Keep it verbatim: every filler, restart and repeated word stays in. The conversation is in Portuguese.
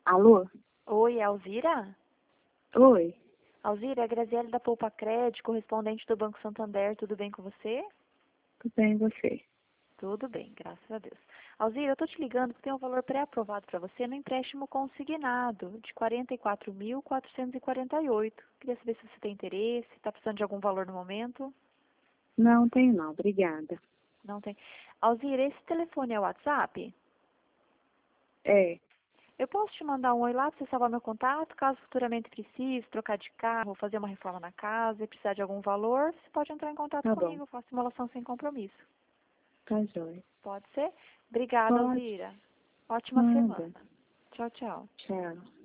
Alô? Oi, é Alzira? Oi, Alzira, é a Graziele da Poupa Cred, correspondente do Banco Santander, tudo bem com você? tudo bem e você? Tudo bem, graças a Deus. Alzira, eu estou te ligando porque tem um valor pré-aprovado para você no empréstimo consignado de quarenta e quatro mil, quatrocentos e quarenta e oito. Queria saber se você tem interesse, está precisando de algum valor no momento? Não, tenho não, obrigada. Não tem. Alzira, esse telefone é o WhatsApp? É, Eu posso te mandar um oi lá para você salvar meu contato, caso futuramente precise trocar de carro, fazer uma reforma na casa e precisar de algum valor, você pode entrar em contato tá bom, comigo, eu faço simulação sem compromisso. tá jóia. Pode ser? Obrigada, Pode, Alzira. Ótima semana. manda, Tchau, tchau. tchau.